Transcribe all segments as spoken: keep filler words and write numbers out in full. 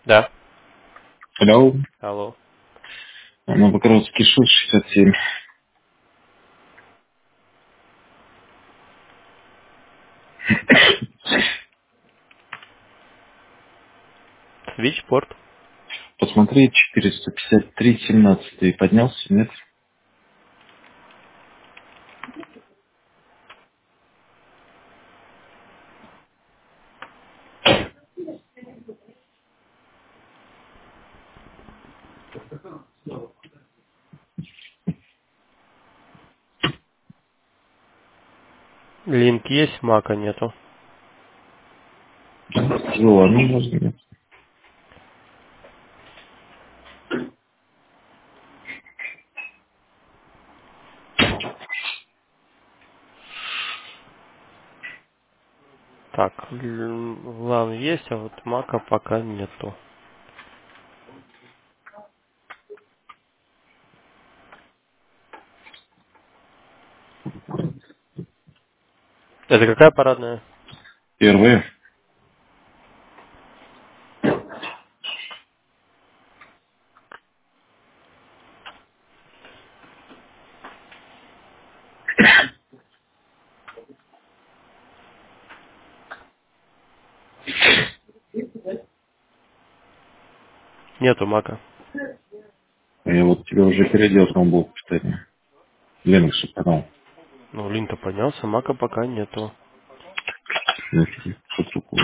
Да. Алло. Алло. Новогородский шут шестьдесят семь. Свичпорт. Посмотри, четыреста пятьдесят три семнадцатый поднялся, нет? Линк есть, мака нету. Тяжело, ну, может, нет. Так, лан есть, а вот мака пока нету. Это какая парадная? Первое. Нету мака. Я вот тебя уже переделал, там был питание. Ленок шепотал. Ну, лин-то поднялся, мака пока нету. Под руку.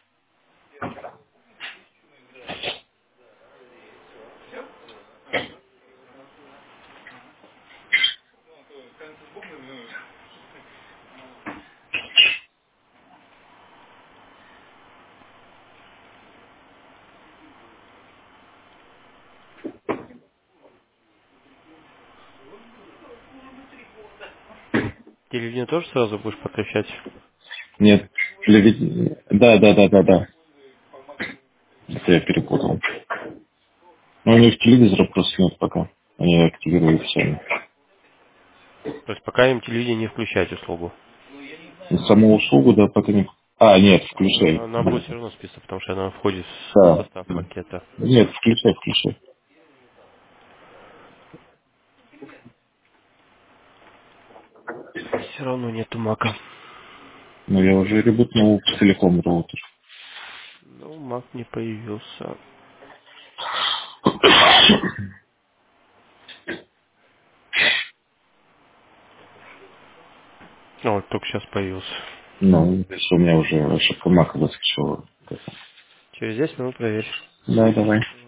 Телевидение тоже сразу будешь подключать? Нет, телевидение. Да, да, да, да, да. Это я перепутал. Но у них телевизора просто нет пока. Они активируют сами. То есть пока им телевидение не включать услугу. И саму услугу, да, пока не... А, нет, включай. Она будет все равно списана, потому что она входит в Да. состав пакета. Нет, включай, включай. Все равно нету мака. Но я уже ребутнул целиком роутер. Ну, мак не появился. А, вот только сейчас появился. Ну, если у меня уже ошибка мака выскочила. Через десять минут проверь. Да, давай.